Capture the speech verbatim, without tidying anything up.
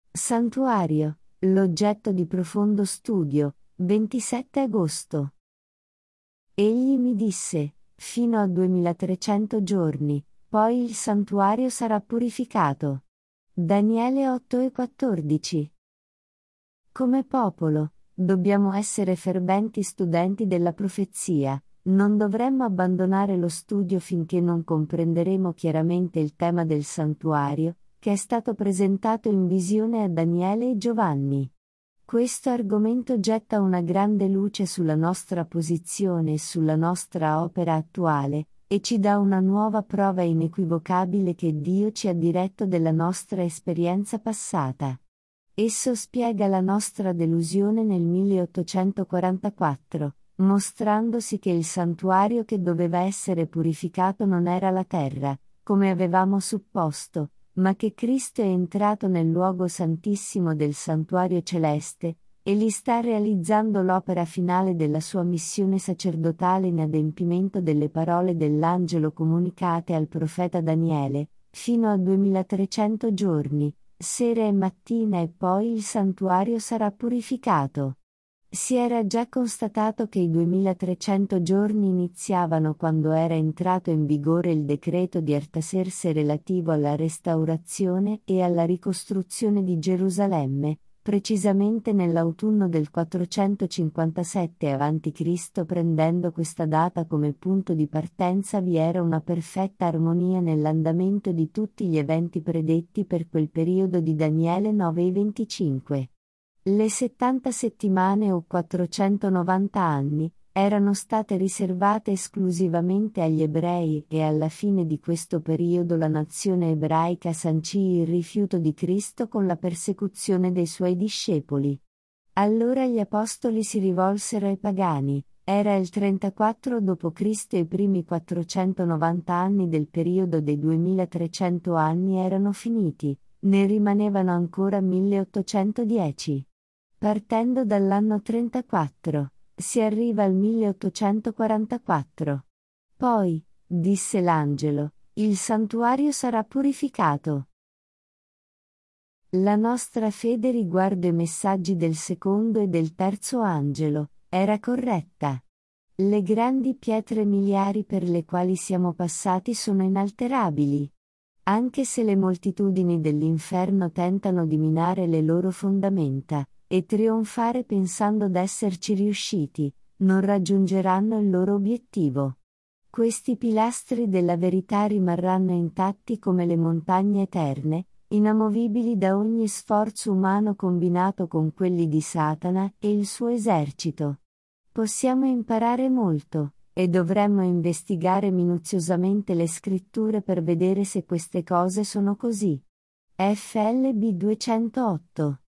Santuario, l'oggetto di profondo studio, ventisette agosto. Egli mi disse, fino a duemilatrecento giorni, poi il santuario sarà purificato. Daniele otto e quattordici. Come popolo, dobbiamo essere ferventi studenti della profezia, non dovremmo abbandonare lo studio finché non comprenderemo chiaramente il tema del santuario, che è stato presentato in visione a Daniele e Giovanni. Questo argomento getta una grande luce sulla nostra posizione e sulla nostra opera attuale, e ci dà una nuova prova inequivocabile che Dio ci ha diretto della nostra esperienza passata. Esso spiega la nostra delusione nel milleottocentoquarantaquattro, mostrandosi che il santuario che doveva essere purificato non era la terra, come avevamo supposto, ma che Cristo è entrato nel luogo santissimo del santuario celeste, e lì sta realizzando l'opera finale della sua missione sacerdotale in adempimento delle parole dell'angelo comunicate al profeta Daniele, fino a duemilatrecento giorni, sera e mattina, e poi il santuario sarà purificato. Si era già constatato che i duemilatrecento giorni iniziavano quando era entrato in vigore il decreto di Artaserse relativo alla restaurazione e alla ricostruzione di Gerusalemme, precisamente nell'autunno del quattrocentocinquantasette avanti Cristo. Prendendo questa data come punto di partenza, vi era una perfetta armonia nell'andamento di tutti gli eventi predetti per quel periodo di Daniele nove e venticinque. Le settanta settimane o quattrocentonovanta anni erano state riservate esclusivamente agli ebrei, e alla fine di questo periodo la nazione ebraica sancì il rifiuto di Cristo con la persecuzione dei suoi discepoli. Allora gli apostoli si rivolsero ai pagani. Era il trentaquattro dopo Cristo e i primi quattrocentonovanta anni del periodo dei duemilatrecento anni erano finiti, ne rimanevano ancora milleottocentodieci. Partendo dall'anno trentaquattro, si arriva al milleottocentoquarantaquattro. Poi, disse l'angelo, il santuario sarà purificato. La nostra fede riguardo i messaggi del secondo e del terzo angelo era corretta. Le grandi pietre miliari per le quali siamo passati sono inalterabili. Anche se le moltitudini dell'inferno tentano di minare le loro fondamenta, e trionfare pensando d'esserci riusciti, non raggiungeranno il loro obiettivo. Questi pilastri della verità rimarranno intatti come le montagne eterne, inamovibili da ogni sforzo umano combinato con quelli di Satana e il suo esercito. Possiamo imparare molto, e dovremmo investigare minuziosamente le scritture per vedere se queste cose sono così. F L B duecentootto